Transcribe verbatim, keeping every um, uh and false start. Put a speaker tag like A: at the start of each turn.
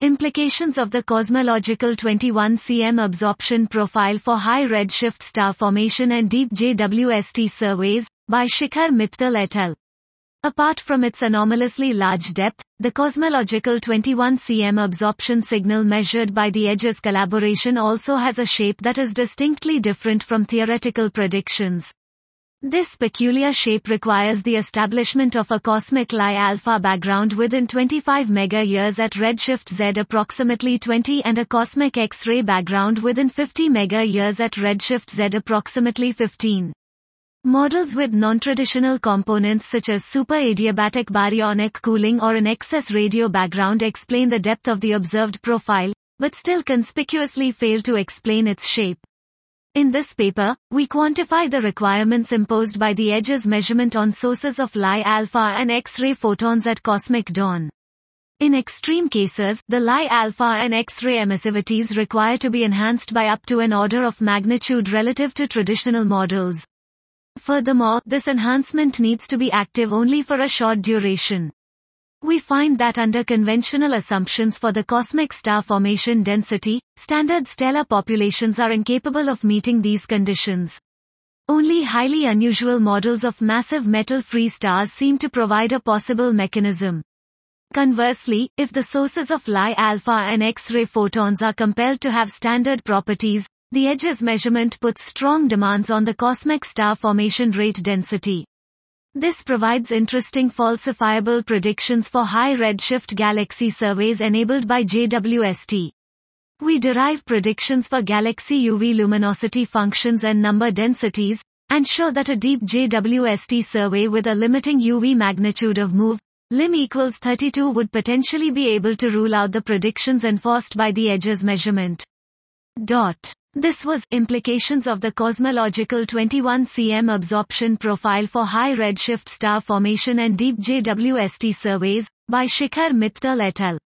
A: Implications of the Cosmological twenty-one centimeter Absorption Profile for High Redshift Star Formation and Deep J W S T Surveys, by Shikhar Mittal et al. Apart from its anomalously large depth, the Cosmological twenty-one centimeter absorption signal measured by the EDGES collaboration also has a shape that is distinctly different from theoretical predictions. This peculiar shape requires the establishment of a cosmic Lie alpha background within twenty-five megayears at redshift Z approximately twenty and a cosmic X-ray background within fifty megayears at redshift Z approximately fifteen. Models with non-traditional components such as super-adiabatic baryonic cooling or an excess radio background explain the depth of the observed profile, but still conspicuously fail to explain its shape. In this paper, we quantify the requirements imposed by the EDGES measurement on sources of Lie alpha and X-ray photons at cosmic dawn. In extreme cases, the Lie alpha and X-ray emissivities require to be enhanced by up to an order of magnitude relative to traditional models. Furthermore, this enhancement needs to be active only for a short duration. We find that under conventional assumptions for the cosmic star formation density, standard stellar populations are incapable of meeting these conditions. Only highly unusual models of massive metal-free stars seem to provide a possible mechanism. Conversely, if the sources of Lie alpha and X-ray photons are compelled to have standard properties, the EDGES measurement puts strong demands on the cosmic star formation rate density. This provides interesting falsifiable predictions for high redshift galaxy surveys enabled by J W S T. We derive predictions for galaxy U V luminosity functions and number densities, and show that a deep J W S T survey with a limiting U V magnitude of MOVE, lim equals thirty-two would potentially be able to rule out the predictions enforced by the EDGES measurement. Dot. This was Implications of the Cosmological twenty-one centimeter Absorption Profile for High Redshift Star Formation and Deep J W S T Surveys, by Shikhar Mittal et al.